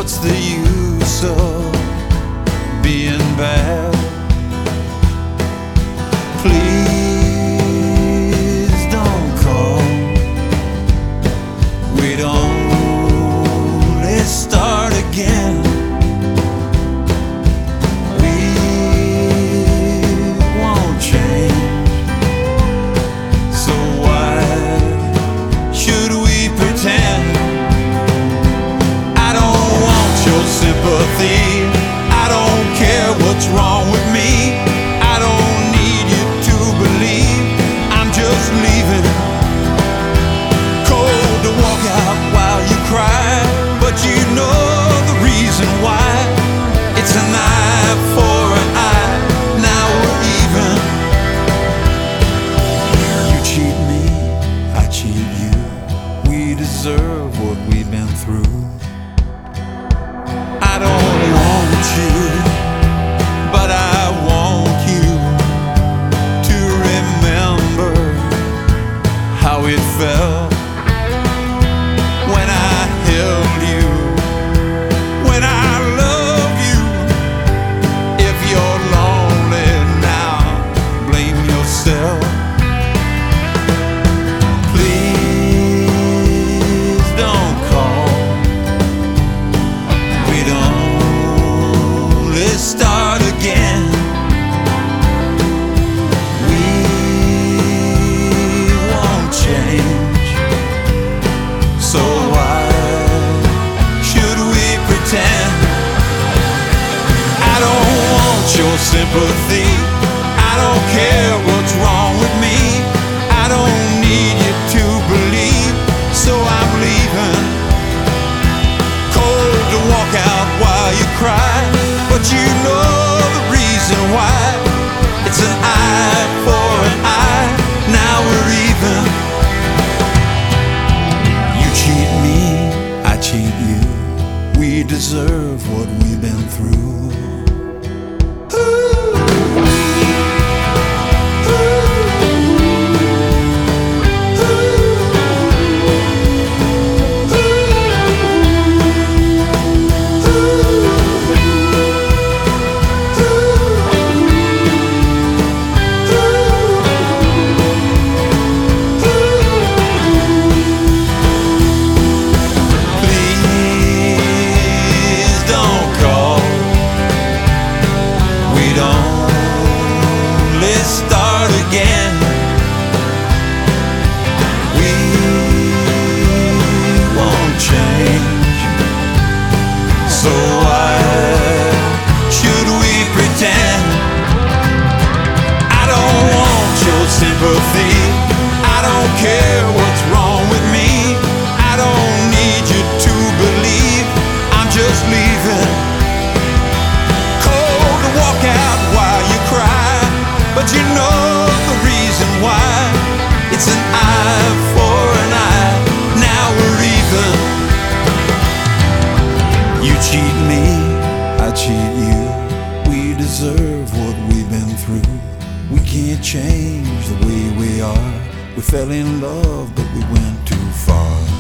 What's the use of being bad? Please don't call. We'd only start again. We won't change. So why should we pretend? I don't want your sympathy. I don't care what's wrong with me. I don't need you to believe. I'm just leaving. Cold to walk out while you cry, but you know the reason why. It's an eye for an eye. Now we're even. You cheat me, I cheat you. We deserve what we've been through. I don't want you, but I want you to remember how it felt when I held you, when I loved you. If you're lonely now, blame yourself. Please don't call. We'd only start again. We won't change. So why should we pretend? I don't want your sympathy. I don't care what's wrong with me. I don't need you to believe. So I'm leaving. Cold to walk out while you cry, but you know the reason why. It's an eye for an eye. Now we're even. You cheat me, I cheat you. We deserve what we've been through. Please don't call. We'd only start again. We won't change. So why should we pretend? I don't want your sympathy. I don't care what's wrong with me. I don't need you to believe. I'm just leaving. Cold to walk out while you cry, but you know the reason why. It's an eye for an eye. Now we're even. You cheat me, I cheat you. We deserve what we've been through. We can't change the way we are. We fell in love, but we went too far.